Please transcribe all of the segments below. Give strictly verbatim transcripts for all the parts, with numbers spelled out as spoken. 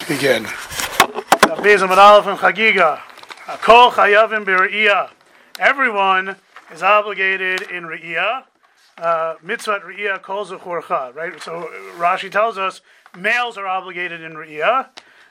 Begin. Bezim and Aleph and Chagiga. Kol chayavim b're'iyah. Everyone is obligated in re'iyah. Uh, mitzvah re'iyah kol zechorcha. Right. So Rashi tells us males are obligated in re'iyah.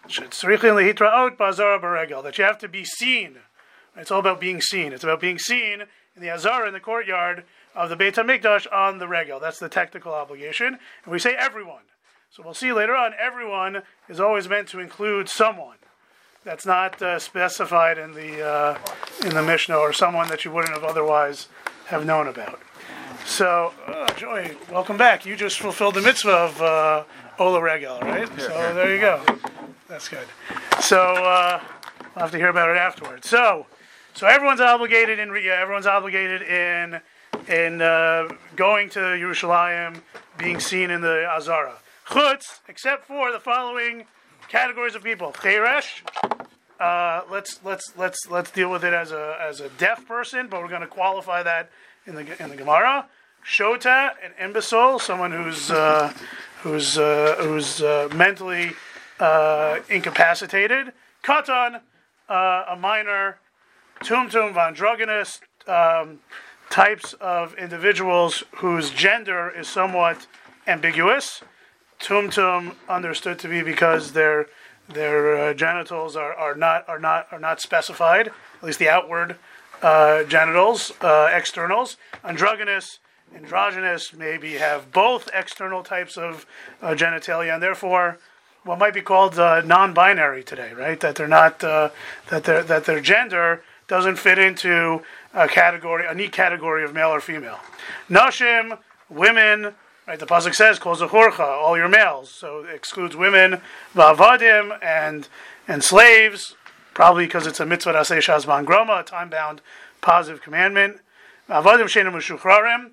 That you have to be seen. It's all about being seen. It's about being seen in the Azara, in the courtyard of the Beit HaMikdash on the regel. That's the technical obligation. And we say everyone. So we'll see later on, everyone is always meant to include someone. That's not uh, specified in the uh, in the Mishnah, or someone that you wouldn't have otherwise have known about. So, uh, Joey, welcome back. You just fulfilled the mitzvah of uh, Ola Regel, right? So there you go. That's good. So uh, we'll have to hear about it afterwards. So, so everyone's obligated in Riyah. Everyone's obligated in in uh, going to Yerushalayim, being seen in the Azara. Chutz, except for the following categories of people: Cheresh. Uh, let's let's let's let's deal with it as a as a deaf person, but we're going to qualify that in the in the Gemara. Shota, an imbecile, someone who's uh, who's uh, who's uh, mentally uh, incapacitated. Katan, uh, a minor. Tumtum, androgynous, um, types of individuals whose gender is somewhat ambiguous. Tumtum understood to be because their their uh, genitals are, are not are not are not specified, at least the outward uh, genitals, uh, externals. Androgynous, androgynous maybe have both external types of uh, genitalia, and therefore what might be called uh, non-binary today, right? That they're not uh, that their that their gender doesn't fit into a category, a neat category of male or female. Nashim, women. Right, the pasuk says, "Kol zechorcha," all your males. So it excludes women, va'avadim, and and slaves, probably because it's a mitzvah aseh shazman groma, a time-bound positive commandment. Va'avadim she'enim meshuchrarim,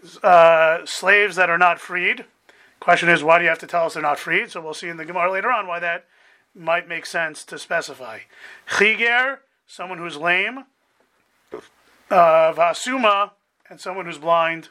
uh slaves that are not freed. Question is, why do you have to tell us they're not freed? So we'll see in the Gemara later on why that might make sense to specify. Chiger, someone who's lame. Uh, Va'asuma, and someone who's blind.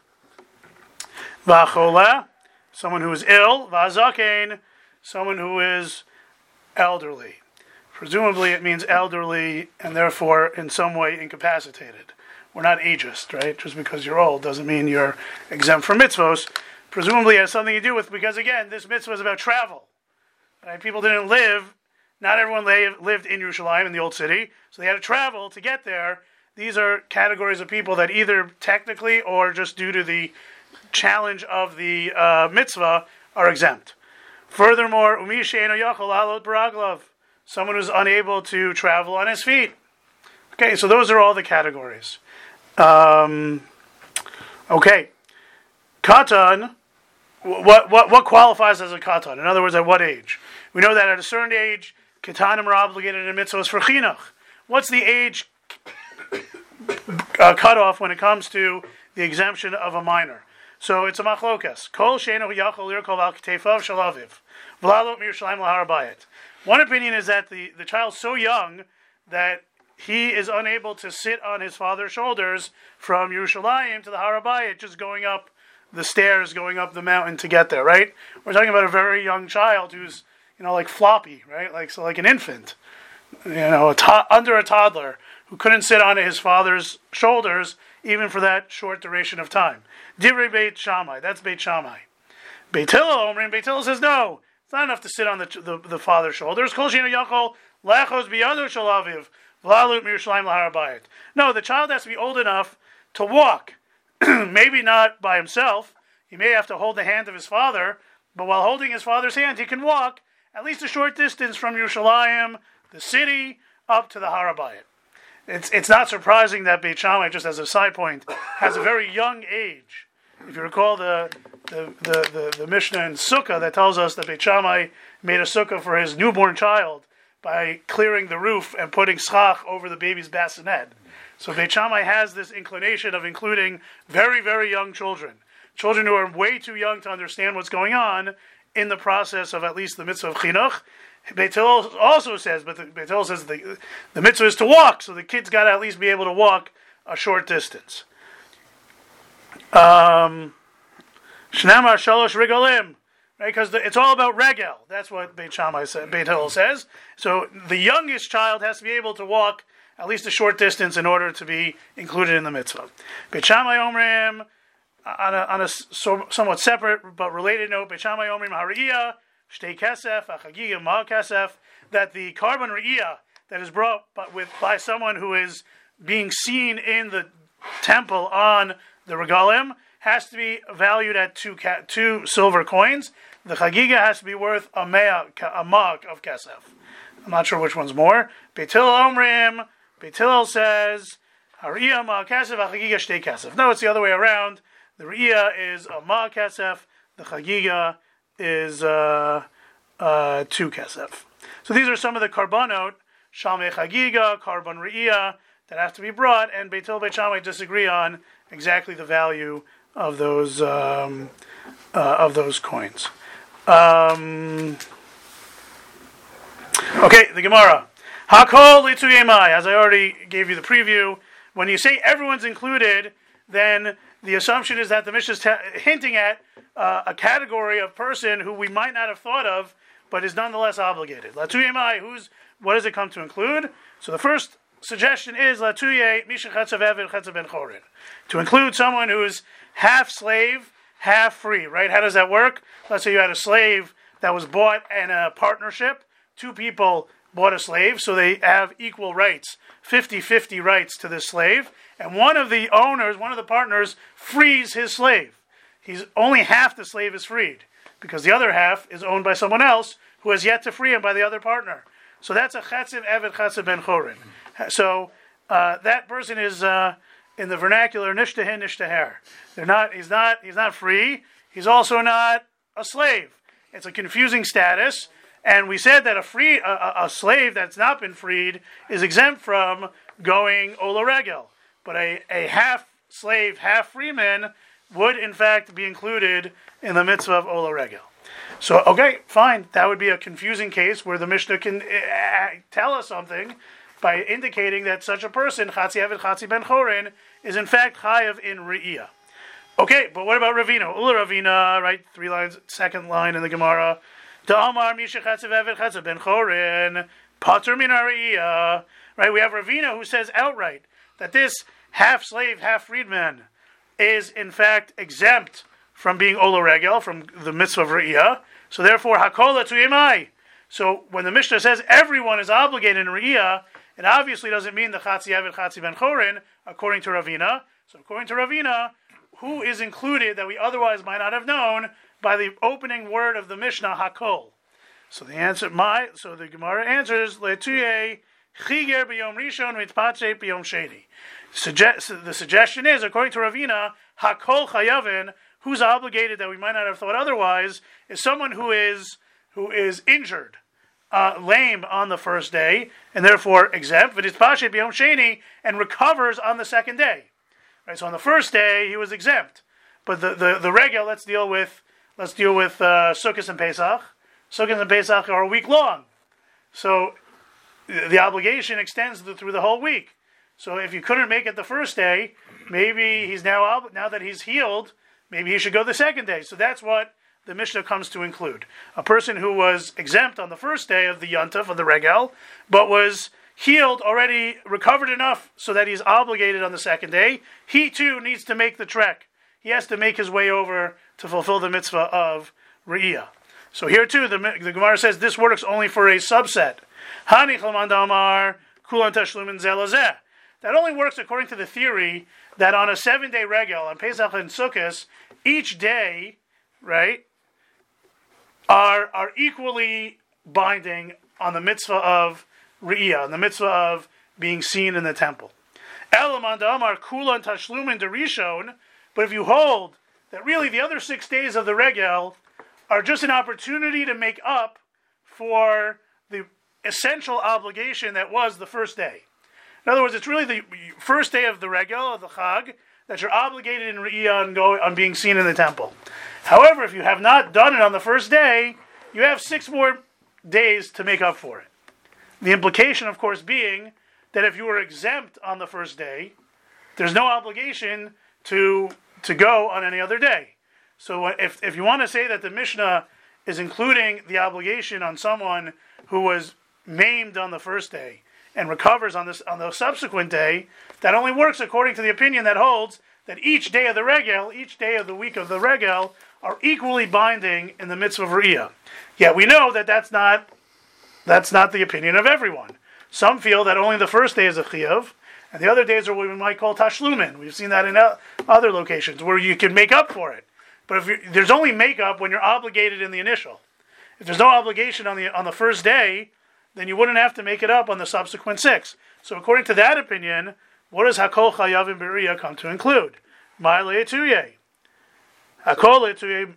V'achola, someone who is ill. V'azakein, someone who is elderly. Presumably it means elderly and therefore in some way incapacitated. We're not ageist, right? Just because you're old doesn't mean you're exempt from mitzvos. Presumably it has something to do with, because again, this mitzvah is about travel. Right? People didn't live, not everyone lived in Yerushalayim, in the old city, so they had to travel to get there. These are categories of people that either technically or just due to the challenge of the uh, mitzvah are exempt. Furthermore, umi she'eino yachol la'alot b'raglav, someone who's unable to travel on his feet. Okay, so those are all the categories. Um, okay, katan. What what what qualifies as a katan? In other words, at what age? We know that at a certain age, katanim are obligated in mitzvahs for chinuch. What's the age uh, cutoff when it comes to the exemption of a minor? So it's a machlokas. Kol she'eino yachol lirkov al k'teifav shel aviv, v'la'alot miYerushalayim lahar bayit. One opinion is that the, the child's so young that he is unable to sit on his father's shoulders from Yerushalayim to the Har HaBayit, just going up the stairs, going up the mountain to get there, right? We're talking about a very young child who's, you know, like floppy, right? Like so, like an infant, you know, a to- under a toddler who couldn't sit on his father's shoulders even for that short duration of time. Divrei Beit Shammai, that's Beit Shammai. Beit Hillel, Omrim, Beit Hillel says no, it's not enough to sit on the the, the father's shoulders. Kol she'eino yachol lechos biyado shel aviv v'la'alot miYerushalayim lahar bayit. No, the child has to be old enough to walk. Maybe not by himself. He may have to hold the hand of his father, but while holding his father's hand, he can walk at least a short distance from Yerushalayim, the city, up to the Har HaBayit. It's it's not surprising that Beit Shammai, just as a side point, has a very young age. If you recall the the, the, the, the Mishnah in Sukkah that tells us that Beit Shammai made a sukkah for his newborn child by clearing the roof and putting schach over the baby's bassinet. So Beit Shammai has this inclination of including very, very young children. Children who are way too young to understand what's going on in the process of at least the mitzvah of chinuch. Beit Hillel also says, but the, Beit Hillel says the, the mitzvah is to walk, so the kid's got to at least be able to walk a short distance. Um, Shnamar shalosh regalim. right? Because it's all about regel. That's what Beit Shammai said, Beit Hillel says. So the youngest child has to be able to walk at least a short distance in order to be included in the mitzvah. Beit Shammai Omrim, on a, on a so, somewhat separate but related note, Beit Shammai Omrim Hariyah, Shtei Kesef, Achagiga Ma Kesef, that the carbon Riyah that is brought but with by someone who is being seen in the temple on the regalim has to be valued at two two silver coins. The Chagiga has to be worth a mea, a mug of kesef. I'm not sure which one's more. Beit Hillel Omrim, Beit Hillel says, Hariyah ma kesef, Chagiga shtei kesef. No, it's the other way around. The Riyah is a ma kesef, the Chagiga is uh, uh, two kesef. So these are some of the karbanot, Shalmei Chagiga, Karban Riyah, that have to be brought, and Beit Hillel, Beit Shammai disagree on exactly the value of those um, uh, of those coins. Um, okay, the Gemara. Hakol lituyemai. As I already gave you the preview, when you say everyone's included, then the assumption is that the Mishnah is ta- hinting at uh, a category of person who we might not have thought of, but is nonetheless obligated. Latuyemai. Who's what does it come to include? So the first suggestion is latuye misha chetzav eved chetzav ben chorin, to include someone who is half slave, half free. Right? How does that work? Let's say you had a slave that was bought in a partnership. Two people bought a slave, so they have equal rights, fifty-fifty rights to this slave. And one of the owners, one of the partners, frees his slave. He's only half the slave is freed because the other half is owned by someone else who has yet to free him by the other partner. So that's a chetzav eved chetzav ben chorin. So uh, that person is uh, in the vernacular nishtahin nishtaher. They're not. He's not. He's not free. He's also not a slave. It's a confusing status. And we said that a free a, a slave that's not been freed is exempt from going ola regel. But a, a half slave, half freeman would in fact be included in the mitzvah of ola regel. So okay, fine. That would be a confusing case where the Mishnah can uh, tell us something by indicating that such a person, Chatzi Eved Chatzi Ben Chorin, is in fact Chayav in Re'iyah. Okay, but what about Ravina? Ula Ravina, right? Three lines, second line in the Gemara. Da'amar Misha Chatzi Eved Chatzi Ben Chorin, Pater Min Re'iyah. Right, we have Ravina who says outright that this half-slave, half-freedman is in fact exempt from being Ola Regel, from the mitzvah of Re'iyah. So therefore, Hakola Tuyemai. So when the Mishnah says everyone is obligated in Re'iyah, it obviously doesn't mean the Chatzi Eved Chatzi Ben Chorin, according to Ravina. So according to Ravina, who is included that we otherwise might not have known by the opening word of the Mishnah, Hakol. So the answer, my, so the Gemara answers, Letuye Chiger B'Yom Rishon Mitpatze B'Yom Sheni. The suggestion is, according to Ravina, Hakol Chayavin, who's obligated that we might not have thought otherwise, is someone who is who is injured, uh, lame on the first day, and therefore exempt, V'Nitpashe B'Yom Sheni, and recovers on the second day. Right, so on the first day he was exempt, but the the, the regel, let's deal with let's deal with uh, Sukkot and Pesach. Sukkot and Pesach are a week long, so the obligation extends through the whole week. So if you couldn't make it the first day, maybe he's now now that he's healed, maybe he should go the second day. So that's what the Mishnah comes to include. A person who was exempt on the first day of the Yontif, of the Regel, but was healed, already recovered enough so that he's obligated on the second day, he too needs to make the trek. He has to make his way over to fulfill the mitzvah of Re'iyah. So here too, the, the Gemara says this works only for a subset. Hani Chalman Damar, Kulan Tashlumin Zelazeh. That only works according to the theory that on a seven-day regel, on Pesach and Sukkot, each day, right, are are equally binding on the mitzvah of Re'iyah, on the mitzvah of being seen in the temple. Elaman Damar Kulan Tashlumin Derishon. But if you hold that really the other six days of the regel are just an opportunity to make up for the essential obligation that was the first day. In other words, it's really the first day of the regel, of the Chag, that you're obligated in Re'iyah on, go, on being seen in the temple. However, if you have not done it on the first day, you have six more days to make up for it. The implication, of course, being that if you were exempt on the first day, there's no obligation to to go on any other day. So if if you want to say that the Mishnah is including the obligation on someone who was maimed on the first day and recovers on this on the subsequent day, that only works according to the opinion that holds that each day of the regel, each day of the week of the regel, are equally binding in the mitzvah of Re'iyah. Yet we know that that's not that's not the opinion of everyone. Some feel that only the first day is a chiyuv, and the other days are what we might call tashlumin. We've seen that in other locations where you can make up for it. But if you're, there's only makeup when you're obligated in the initial. If there's no obligation on the on the first day, then you wouldn't have to make it up on the subsequent six. So according to that opinion, what does Hakol Chayavim B'Riyah come to include? My le'etuye. Hakol le'etuye.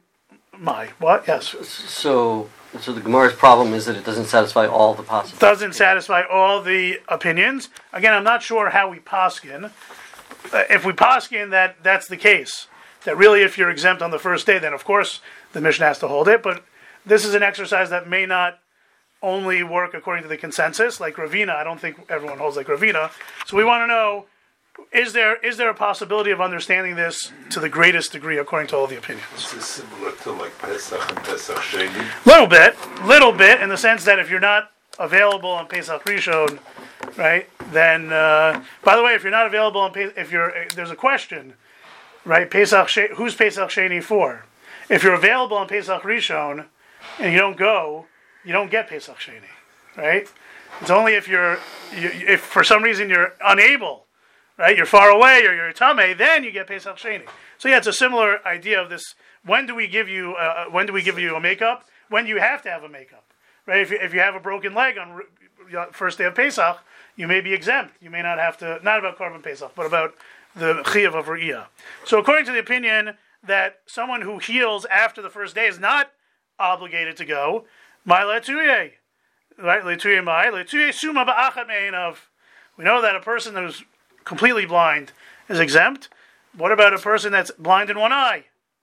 My what? Yes. So, so the Gemara's problem is that it doesn't satisfy all the possibilities. Doesn't satisfy all the opinions. Again, I'm not sure how we poskin. Uh, if we poskin that that's the case, that really if you're exempt on the first day, then of course the Mishnah has to hold it. But this is an exercise that may not only work according to the consensus, like Ravina. I don't think everyone holds like Ravina. So we want to know, is there is there a possibility of understanding this to the greatest degree according to all the opinions? Is this similar to like Pesach and Pesach Sheni? Little bit, little bit, in the sense that if you're not available on Pesach Rishon, right, then, uh, by the way, if you're not available on Pesach, if you're, there's a question, right, Pesach, She- who's Pesach Sheni for? If you're available on Pesach Rishon and you don't go, you don't get Pesach Sheni, right? It's only if you're, you, if for some reason you're unable, right, you're far away or you're tamei, then you get Pesach Sheni. So yeah, it's a similar idea of this. When do we give you, uh, when do we give you a makeup? When do you have to have a makeup, right? If you, if you have a broken leg on first day of Pesach, you may be exempt. You may not have to, not about Korban Pesach, but about the Chiyuv of Re'iyah. So according to the opinion that someone who heals after the first day is not obligated to go, my letuye, right? Letuye my letuye suma ba'achat me'einav. We know that a person who's completely blind is exempt. What about a person that's blind in one eye?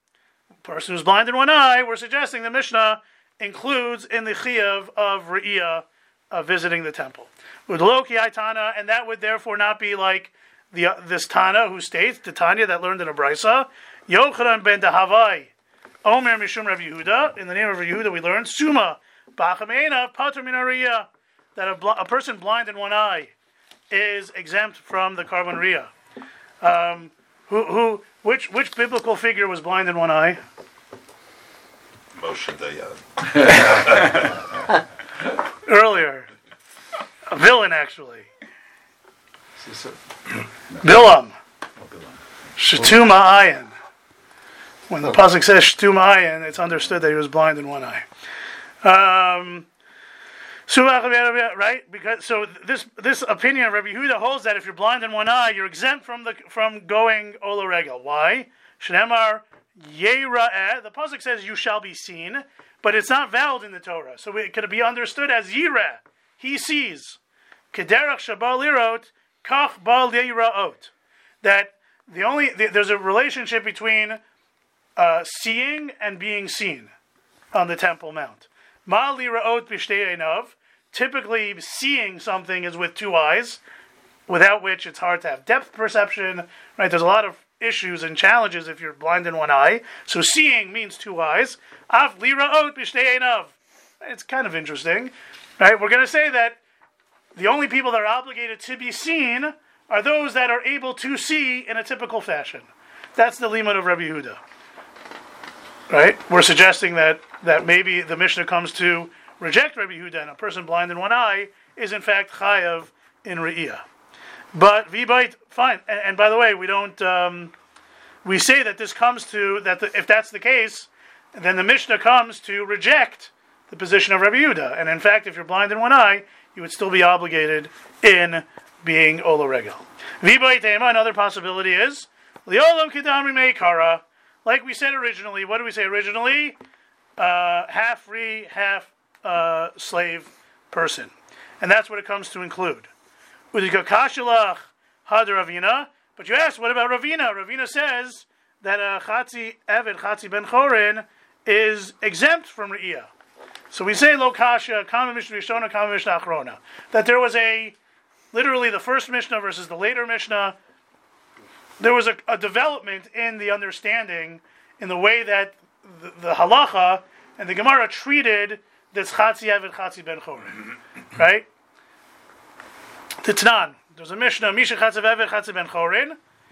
A person who's blind in one eye, we're suggesting the Mishnah includes in the Chiyuv of Re'iyah uh, visiting the temple. Udloki Aitana, and that would therefore not be like the uh, this Tana who states, the Tanya that learned in a Brisa, Yochanan ben Dahavai, Omer Mishum Rav Yehuda, in the name of Rav Yehuda we learned, Suma, Ba'chameina, Pater min Re'iyah, that a, bl- a person blind in one eye is exempt from the Korban Re'iyah. Um, who, who, which, which biblical figure was blind in one eye? Moshe Dayan. Earlier. A villain, actually. Bilam. Shetuma Ayin. When the pasuk says Shetuma Ayin, it's understood that he was blind in one eye. Um, right? Because so this this opinion of Rabbi Yehuda holds that if you're blind in one eye, you're exempt from the from going Ola Regel. Why? Shnemar Yera'eh. The pasuk says you shall be seen, but it's not valid in the Torah. So it could be understood as Yireh. He sees. Kederach Shabal Lirot, Kach Bal Yiraot. That the only the, there's a relationship between uh, seeing and being seen on the Temple Mount. Mal Liraot B'Shtei Einav. Typically, seeing something is with two eyes, without which it's hard to have depth perception. Right? There's a lot of issues and challenges if you're blind in one eye. So seeing means two eyes. Av Liraot B'Shtei Einav. It's kind of interesting. Right? We're going to say that the only people that are obligated to be seen are those that are able to see in a typical fashion. That's the limud of Rabbi Yehuda. Right? We're suggesting that, that maybe the Mishnah comes to reject Rabbi Yehuda, and a person blind in one eye is in fact chayav in Re'iyah. But v'bait, fine. And, and by the way, we don't. Um, we say that this comes to that. The, if that's the case, then the Mishnah comes to reject the position of Rabbi Yehuda. And in fact, if you're blind in one eye, you would still be obligated in being Ola Regel. V'bait tema, another possibility is Liolam Kedamri Meikara. Like we said originally, what did we say originally? Uh, half free, half uh, slave person. And that's what it comes to include. Udikakashilach had Ravina. But you asked, what about Ravina? Ravina says that a Chatzi Eved, Chatzi Ben Chorin, is exempt from Re'iyah. So we say Lo Kasha, Kama Mishnah Rishona, Kama Mishnah Achrona. That there was a, literally the first Mishnah versus the later Mishnah, there was a, a development in the understanding, in the way that the, the halacha and the Gemara treated this Chatzi Eved Chatzi Ben Chorin, right? The Tanan. There's a Mishnah, Misha Chatzi Eved Chatzi Ben Chorin,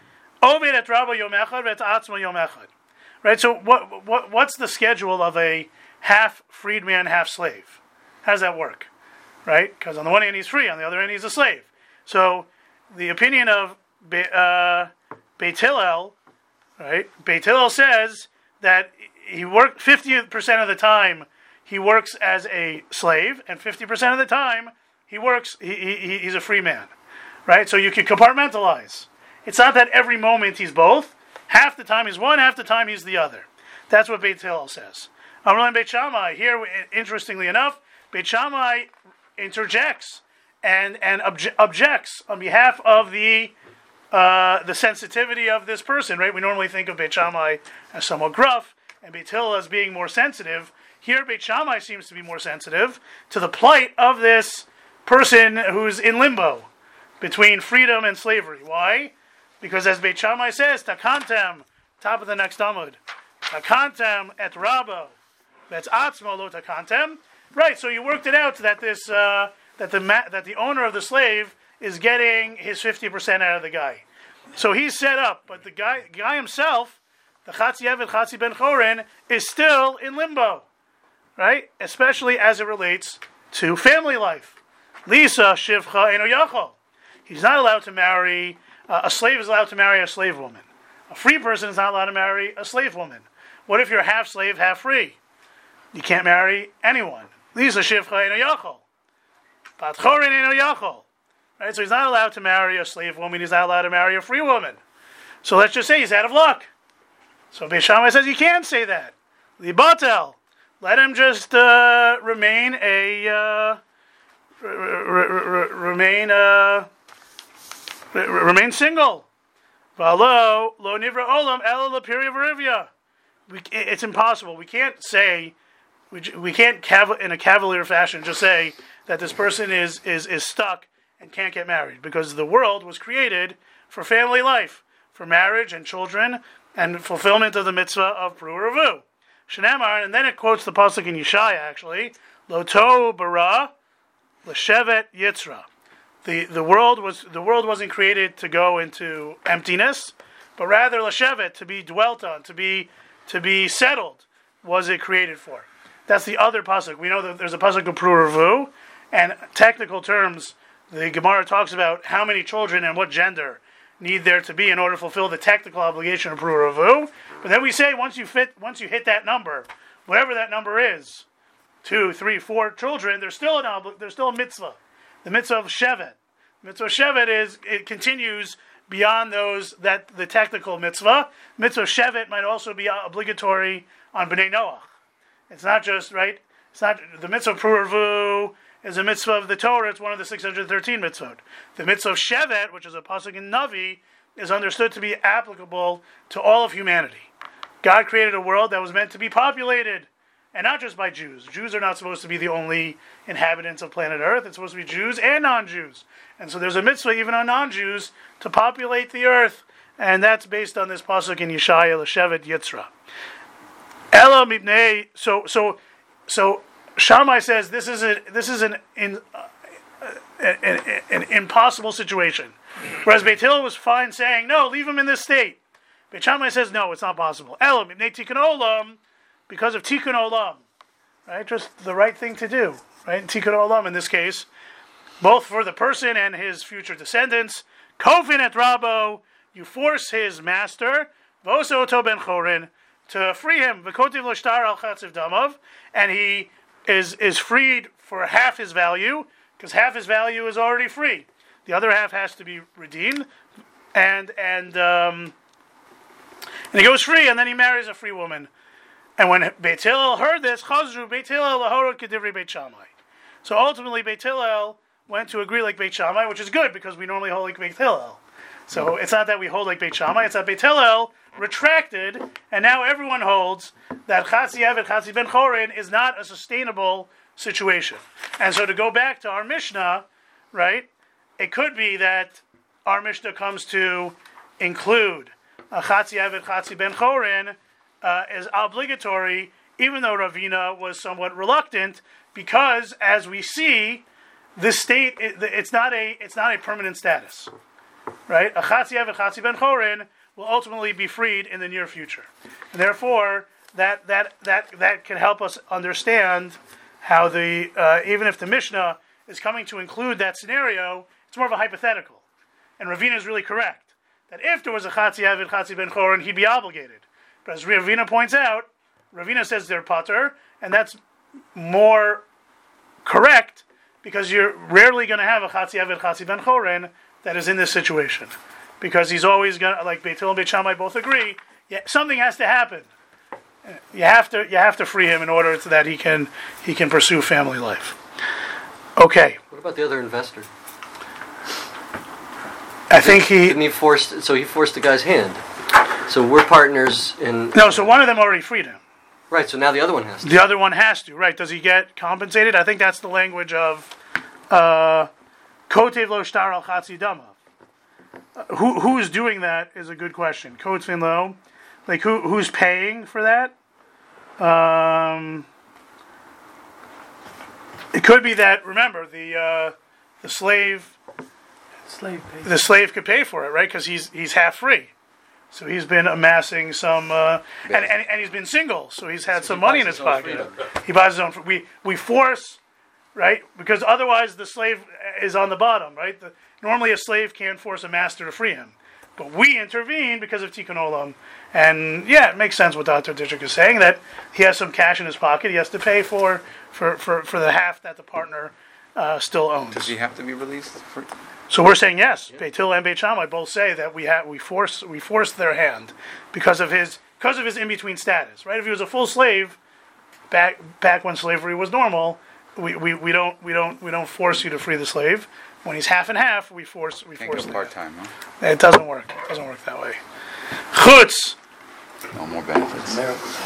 Oved et Rabba Yom Echad, Vet Atzma Yom Echad. Right, so what, what what's the schedule of a half freedman, half slave? How does that work? Right? Because on the one hand he's free, on the other hand he's a slave. So the opinion of Be, uh, Beit Hillel, right? Beit Hillel says that he worked fifty percent of the time he works as a slave, and fifty percent of the time he works he, he he's a free man, right? So you can compartmentalize. It's not that every moment he's both. Half the time he's one, half the time he's the other. That's what Beit Hillel says. Amar Beit Shammai, here, interestingly enough, Beit Shammai interjects and and obje- objects on behalf of the uh, the sensitivity of this person. Right? We normally think of Beit Shammai as somewhat gruff, and Beit Hillel as being more sensitive. Here, Beit Shammai seems to be more sensitive to the plight of this person who's in limbo between freedom and slavery. Why? Because as Beit Shammai says, Takantem, top of the next Amud, Takantem et Rabo, that's Atzmo lo Takantem. Right, so you worked it out that this uh, that the ma- that the owner of the slave is getting his fifty percent out of the guy. So he's set up, but the guy guy himself, the Chatzi Eved Chatzi Ben Chorin, is still in limbo, right? Especially as it relates to family life. Lisa Shivcha Eno Yachol. He's not allowed to marry. Uh, a slave is allowed to marry a slave woman. A free person is not allowed to marry a slave woman. What if you're half slave, half free? You can't marry anyone. Lisa Shivcha Eno Yachol. Bat Chorin Eno Yachol. Right? So he's not allowed to marry a slave woman. He's not allowed to marry a free woman. So let's just say he's out of luck. So Beit Shammai says you can't say that. Libatel. Let him just uh, remain a... Uh, r- r- r- remain... Uh, Remain single. Valo lo nivra olam ela lapiri v'rivya. It's impossible. We can't say, we, we can't cav- in a cavalier fashion just say that this person is, is, is stuck and can't get married, because the world was created for family life, for marriage and children and fulfillment of the mitzvah of Pru Ravu. Shenamar, and then it quotes the pasuk in Yeshaya actually, Lo to bara l'shevet yitzra. The the world was the world wasn't created to go into emptiness, but rather l'shevet, to be dwelt on, to be to be settled, was it created for. That's the other pasuk. We know that there's a pasuk of Pru Ravu, and technical terms, the Gemara talks about how many children and what gender need there to be in order to fulfill the technical obligation of Pru Ravu. But then we say once you fit, once you hit that number, whatever that number is, two, three, four children, there's still an obli- there's still a mitzvah. The mitzvah of Shevet. The mitzvah of Shevet is, it continues beyond those, that the technical mitzvah. Mitzvah of Shevet might also be obligatory on Bnei Noach. It's not just, right? It's not, the mitzvah of Pru Ravu is a mitzvah of the Torah. It's one of the six hundred thirteen mitzvot. The mitzvah of Shevet, which is a pasuk in Navi, is understood to be applicable to all of humanity. God created a world that was meant to be populated. And not just by Jews. Jews are not supposed to be the only inhabitants of planet Earth. It's supposed to be Jews and non-Jews. And so there's a mitzvah even on non-Jews to populate the earth. And that's based on this pasuk in Yeshaya, L'shevet Yitzra. Ela mibnei. So so so Shammai says this is a this is an in, uh, an, an, an impossible situation. Whereas Beit Hillel was fine saying, no, leave him in this state. Beit Shammai says, no, it's not possible. Ela mibnei tikkun olam. Because of Tikkun Olam, right? Just the right thing to do, right? Tikkun Olam in this case, both for the person and his future descendants. Kofin et Rabo, you force his master, Voso Oto ben Chorin, to free him. V'kotiv lo shtar al chatziv damav, and he is is freed for half his value, because half his value is already free. The other half has to be redeemed, and and um, and he goes free, and then he marries a free woman. And when Beit Hillel heard this, Chazru Beit Hillel lahorod kedivri Beit Shammai. So ultimately, Beit Hillel went to agree like Beit Shammai, which is good because we normally hold like Beit Hillel. So it's not that we hold like Beit Shammai; it's that Beit Hillel retracted, and now everyone holds that Chatzi Eved Chatzi Ben Chorin is not a sustainable situation. And so to go back to our Mishnah, right? It could be that our Mishnah comes to include a Chatzi Eved Chatzi Ben Chorin. Uh, is obligatory even though Ravina was somewhat reluctant, because as we see, the state it, it's not a it's not a permanent status, right? A Chatziyav and Chatzi ben Chorin will ultimately be freed in the near future, and therefore that that that that can help us understand how the uh, even if the Mishnah is coming to include that scenario, it's more of a hypothetical, and Ravina is really correct that if there was a Chatziyav and Chatzi ben Chorin, he'd be obligated. But as Ravina points out, Ravina says they're pater, and that's more correct because you're rarely going to have a Chatziyav and Chatzi ben Chorin that is in this situation, because he's always going to, like Beit Hillel and Beit Shammai both agree, yeah, something has to happen. You have to you have to free him in order so that he can he can pursue family life. Okay. What about the other investor? I think he didn't he forced so he forced the guy's hand. So we're partners in no. So one of them already freed him. Right. So now the other one has to. The other one has to. Right. Does he get compensated? I think that's the language of uh, Kotev lo shtar al chatzi dama. Who who's doing that is a good question. Kotvin lo. Like, who who's paying for that? Um, it could be that, remember, the uh, the slave Slave pays. the slave could pay for it, right? Because he's he's half free. So he's been amassing some, uh, and, and and he's been single, so he's had So some he money buys in his his own pocket. freedom. He buys his own. fr- We we force, right? Because otherwise the slave is on the bottom, right? The, normally a slave can't force a master to free him. But we intervene because of Tikkun Olam. And yeah, it makes sense what Doctor Dishik is saying, that he has some cash in his pocket. He has to pay for for, for, for the half that the partner uh, still owns. Does he have to be released? For, So we're saying yes. Beit Hillel and Beit Shammai both say that we have we force we force their hand because of his because of his in between status. Right? If he was a full slave back back when slavery was normal, we, we, we don't we don't we don't force you to free the slave. When he's half and half, we force we can't force go the part time, huh? It doesn't work. It doesn't work that way. Chutz. No more benefits.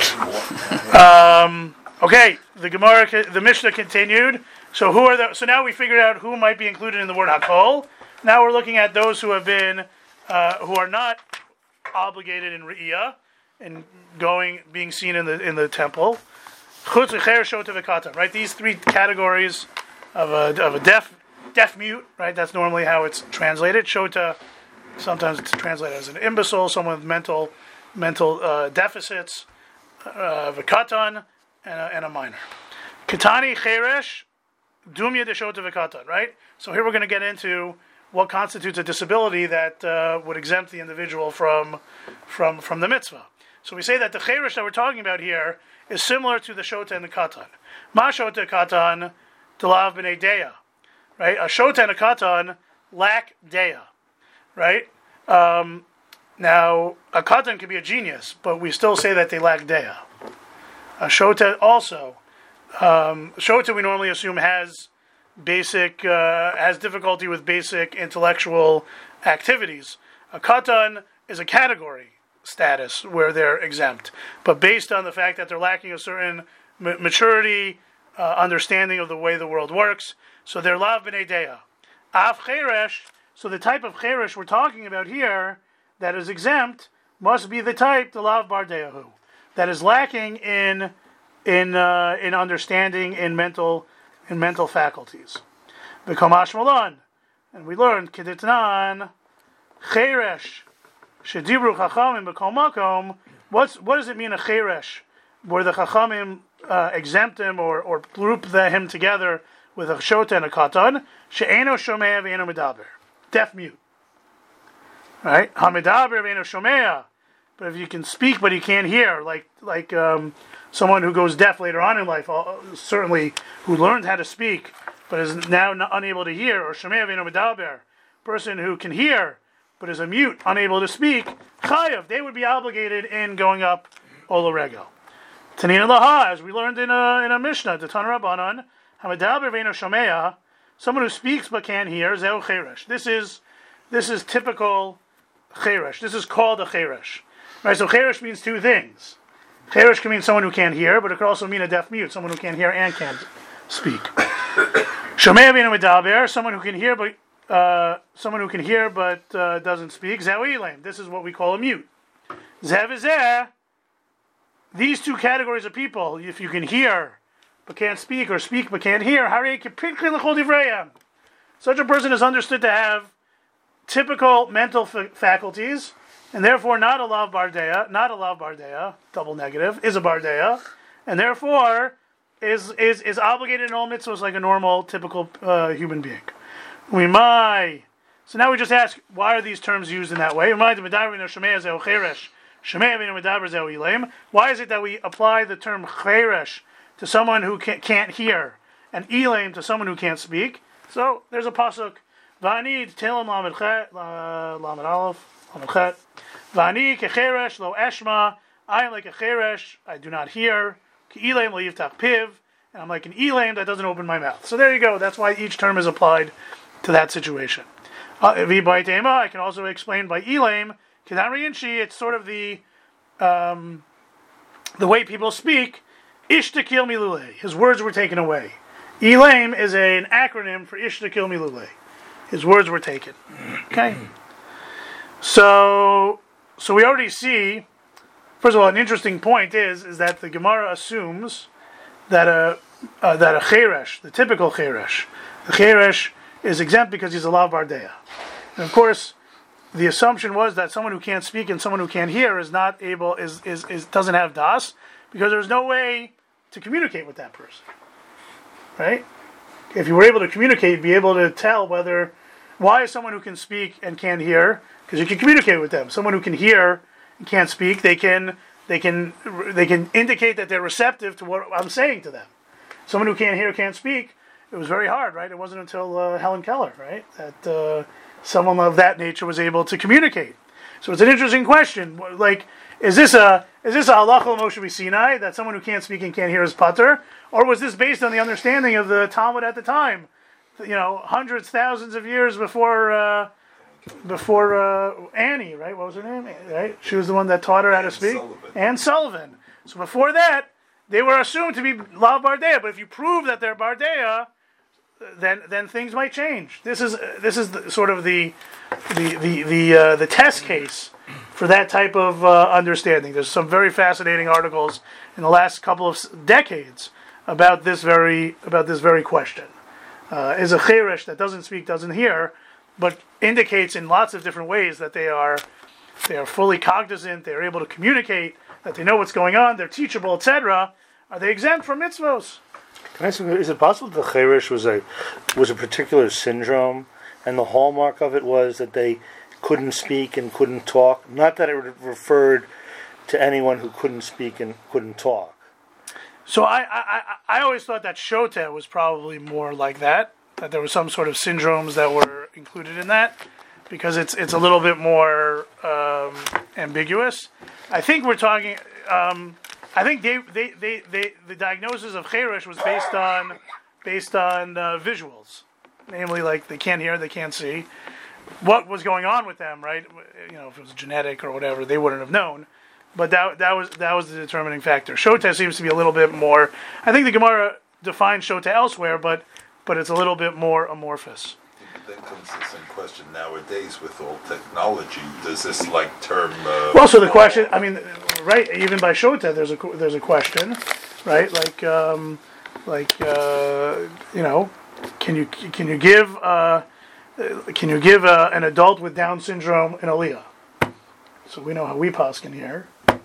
Okay, the Gemara, the Mishnah continued. So who are the? So now we figured out who might be included in the word hakol. Now we're looking at those who have been, uh, who are not obligated in re'iyah, in going, being seen in the in the temple. Chutz v'cher shota v'katan. Right, these three categories of a of a deaf deaf mute. Right, that's normally how it's translated. Shota, sometimes it's translated as an imbecile, someone with mental mental uh, deficits. Uh, v'katan and a, and a minor. Katani cheresh. Dumya deshota v'katan, right? So here we're going to get into what constitutes a disability that uh, would exempt the individual from, from, from the mitzvah. So we say that the cheresh that we're talking about here is similar to the shota and the katan. Ma shota katan delav b'nei deya, right? A shota and a katan lack deya, right? Um, now, a katan can be a genius, but we still say that they lack deya. A shota also. Um, Shota we normally assume has basic uh, has difficulty with basic intellectual activities. A katan is a category status where they're exempt, but based on the fact that they're lacking a certain m- maturity, uh, understanding of the way the world works, so they're lav b'nei deya. Af cheresh. So the type of cheresh we're talking about here that is exempt must be the type the lav bar deyahu, that is lacking in. In uh, in understanding, in mental in mental faculties. V'kamash malan, and we learned keditnan cheresh shedibru chachamim b'kol makom. What's what does it mean a cheresh, where the chachamim uh, exempt him or or group the, him together with a shota and a katan? She'eno shomea v'eno medaber, deaf mute. Right, hamidaber v'eno shomea. But if you can speak but you can't hear, like like um, someone who goes deaf later on in life, uh, certainly who learned how to speak but is now not, unable to hear, or shomea v'eno medaber, person who can hear but is a mute, unable to speak, chayav, they would be obligated in going up ola regel. Tanina laha, as we learned in a in a Mishnah, the Tanur Rabbanan, hamidaber v'eno shomea, someone who speaks but can't hear, zeu cheresh. This is this is typical cheresh. This is called a cheresh. Right, so cheresh means two things. Cheresh can mean someone who can't hear, but it could also mean a deaf mute, someone who can't hear and can't speak. Shomei v'eno medaber, someone who can hear but uh, someone who can hear but uh, doesn't speak. Zeu ileim, this is what we call a mute. Zev v'zeh these two categories of people, if you can hear but can't speak, or speak but can't hear, such a person is understood to have typical mental f- faculties, and therefore not a lav bardea, not a lav bardea, double negative, is a bardea, and therefore is is is obligated in all mitzvahs like a normal, typical uh, human being. We may. So now we just ask, why are these terms used in that way? Why is it that we apply the term cheresh to someone who can't hear, and elaim to someone who can't speak? So there's a pasuk. Vani Tehillim lamed chet lamed aleph lamed chet. Vani kecheresh lo eshma. I am like a cheresh. I do not hear. Ke'elaim lo yiftach piv. And I'm like an elaim that doesn't open my mouth. So there you go. That's why each term is applied to that situation. Uh, I can also explain by elaim. It's sort of the um, the way people speak. Ishtakil milule. His words were taken away. Elaim is a, an acronym for Ishtakil milule. His words were taken. Okay. So, so we already see. First of all, an interesting point is is that the Gemara assumes that a uh, that a cheresh, the typical cheresh, the cheresh is exempt because he's a lav bardea. And of course, the assumption was that someone who can't speak and someone who can't hear is not able, is is, is doesn't have das, because there's no way to communicate with that person. Right? If you were able to communicate, you'd be able to tell whether, why is someone who can speak and can't hear? Because you can communicate with them. Someone who can hear and can't speak, they can they can they can indicate that they're receptive to what I'm saying to them. Someone who can't hear, can't speak, it was very hard, right? It wasn't until uh, Helen Keller, right, that uh, someone of that nature was able to communicate. So it's an interesting question. Like, is this a is this a halacha Moshe Sinai, that someone who can't speak and can't hear is pater, or was this based on the understanding of the Talmud at the time? You know, hundreds, thousands of years before uh, before uh, Annie, right? What was her name? Right? She was the one that taught her how to speak. Sullivan. Anne Sullivan. So before that, they were assumed to be lav bardea. But if you prove that they're bardea, then then things might change. This is this is the, sort of the the the the, uh, the test case for that type of uh, understanding. There's some very fascinating articles in the last couple of decades about this very about this very question. Uh, is a cheresh that doesn't speak, doesn't hear, but indicates in lots of different ways that they are they are fully cognizant, they are able to communicate, that they know what's going on, they're teachable, et cetera. Are they exempt from mitzvos? Can I ask you, is it possible that the cheresh was a was a particular syndrome, and the hallmark of it was that they couldn't speak and couldn't talk? Not that it referred to anyone who couldn't speak and couldn't talk. So I, I, I always thought that Shota was probably more like that, that there were some sort of syndromes that were included in that, because it's it's a little bit more um, ambiguous. I think we're talking. Um, I think they, they, they, they the diagnosis of cheresh was based on based on uh, visuals, namely like they can't hear, they can't see. What was going on with them, right? You know, if it was genetic or whatever, they wouldn't have known. But that that was that was the determining factor. Shota seems to be a little bit more. I think the Gemara defines Shota elsewhere, but but it's a little bit more amorphous. Then comes the same question nowadays with all technology. Does this like term? Uh, well, so the question. I mean, right? Even by Shota, there's a there's a question, right? Like um, like uh, you know, can you can you give uh, can you give uh, an adult with Down syndrome an aliyah? So we know how we paskin here.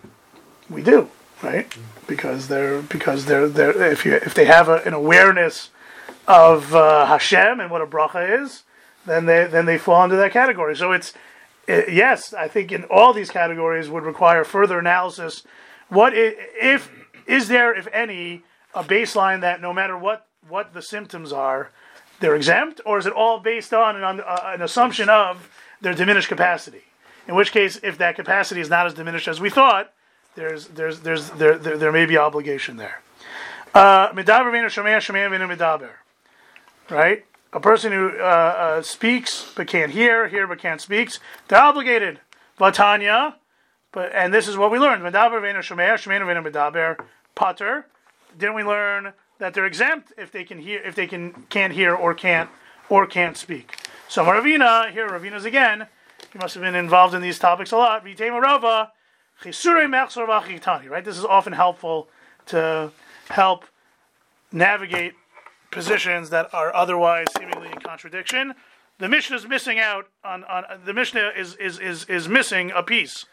We do, right? Because they're because they're they're if you if they have a, an awareness of uh, Hashem and what a bracha is, then they then they fall into that category. So it's it, yes, I think in all these categories would require further analysis. What i- if is there, if any, a baseline that no matter what, what the symptoms are, they're exempt, or is it all based on an, uh, an assumption of their diminished capacity? In which case, if that capacity is not as diminished as we thought, there's there's there's there there, there may be obligation there. Medaber v'eino shomea, shomea v'eino medaber. Right? A person who uh, uh, speaks but can't hear, hear but can't speak, they're obligated. Vatanya, but and this is what we learned. Medaber v'eino shomea, shomea v'eino medaber. Pater. Didn't we learn that they're exempt if they can hear, if they can can't hear or can't or can't speak? So Ravina here, Ravina's again. He must have been involved in these topics a lot. V'itema Rava, Chisurei mechzor v'achitani. Right. This is often helpful to help navigate positions that are otherwise seemingly in contradiction. The Mishnah is missing out on, on the Mishnah is, is is is missing a piece.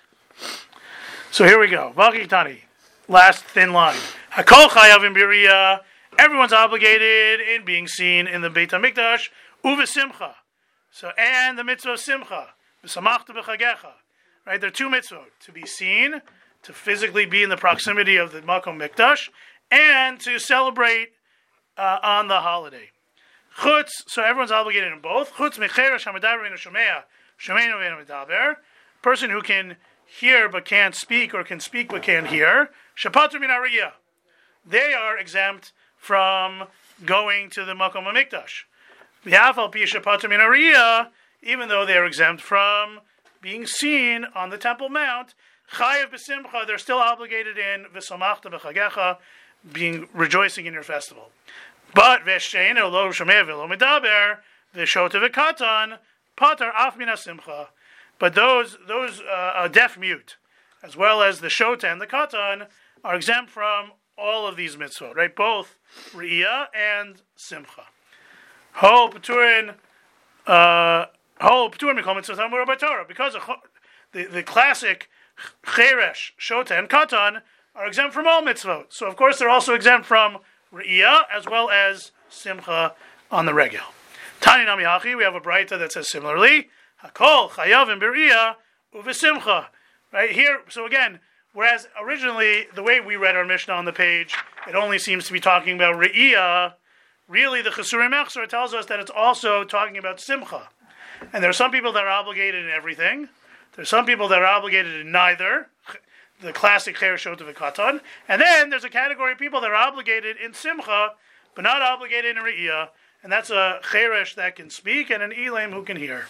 So here we go. V'achitani. Last thin line. Hakol chayavim b'riyah. Everyone's obligated in being seen in the Beit HaMikdash. Uvesimcha. So, and the mitzvah of simcha. V'samachta b'chagecha. Right, there are two mitzvot. To be seen, to physically be in the proximity of the Makom Mikdash, and to celebrate uh, on the holiday. Chutz, so everyone's obligated in both. Chutz mecheresh hamadaber v'eino shomea, shomeinu v'eino medaber. Person who can hear but can't speak, or can speak but can't hear. Shapatu min hariyah. They are exempt from going to the Makom HaMikdash. V'hafal pi shapatu min hariyah, even though they are exempt from being seen on the Temple Mount, chayav b'simcha, they're still obligated in v'samachta b'chagecha, being rejoicing in your festival. But v'she'eino lo shomeh v'lo medaber, v'shota v'katan, patar af min hasimcha. But those those uh, deaf mute, as well as the shota and the katan, are exempt from all of these mitzvot, right? Both re'iyah and simcha. Ho p'turin, uh, ho p'turin mikol mitzvot hamura b'Torah, because of the the classic cheresh, shota, and katan are exempt from all mitzvot. So of course they're also exempt from re'iyah as well as simcha on the regel. Tani nami hachi, we have a braita that says similarly. Hakol chayavim b'riyah uvesimcha. Right here, so again, whereas originally the way we read our Mishnah on the page, it only seems to be talking about re'iyah. Really, the Chesurei Mechzor tells us that it's also talking about simcha. And there are some people that are obligated in everything. There are some people that are obligated in neither, the classic Cher Shota v'Katan. And then there's a category of people that are obligated in simcha, but not obligated in re'iyah. And that's a cheresh that can speak and an elam who can hear.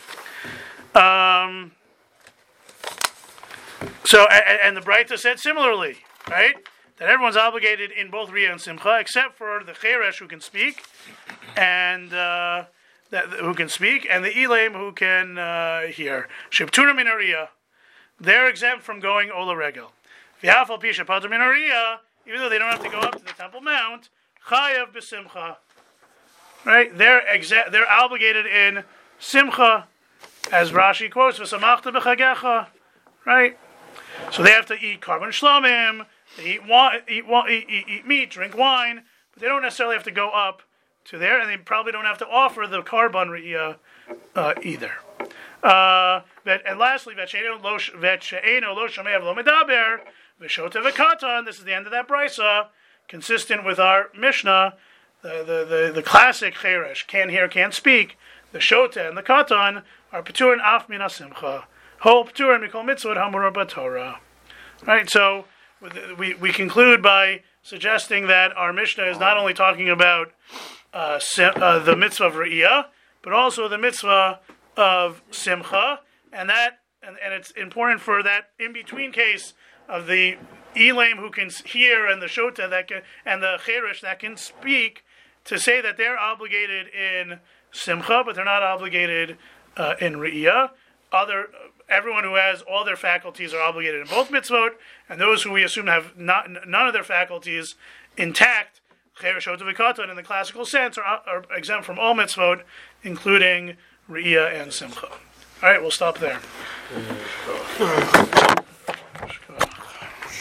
Um, so, and, and the Braita said similarly, right? That everyone's obligated in both re'iyah and simcha, except for the cheresh who can speak, and uh, that, who can speak, and the elam who can uh, hear. Sheptuna min hariyah, they're exempt from going ola regel. V'hafal pi shepatur min hariyah, even though they don't have to go up to the Temple Mount, chayav b'simcha. Right, they're exa- they're obligated in simcha, as Rashi quotes, "V'samachta b'chagecha." Right, so they have to eat karban shlamim, they eat wine, eat, eat, eat, eat meat, drink wine, but they don't necessarily have to go up to there, and they probably don't have to offer the karban re'iyah uh, either. Uh, and lastly, v'she'eino lo shomeh v'lo medaber v'shota v'katan. This is the end of that brisa, consistent with our Mishnah. The, the, the, the classic cheresh, can't hear, can't speak, the shota and the katan are p'turin af min hasimcha. Ho p'turin mikol mitzvot hamura b'Torah. Right, so we, we conclude by suggesting that our Mishnah is not only talking about uh, sim, uh, the mitzvah of re'iyah, but also the mitzvah of simcha, and that and, and it's important for that in-between case of the elam who can hear and the shota that can, and the cheresh that can speak, to say that they're obligated in simcha, but they're not obligated uh, in re'iyah. Other, everyone who has all their faculties are obligated in both mitzvot, and those who we assume have not, none of their faculties intact, cheresh shota v'katan in the classical sense, are, are exempt from all mitzvot, including re'iyah and simcha. All right, we'll stop there.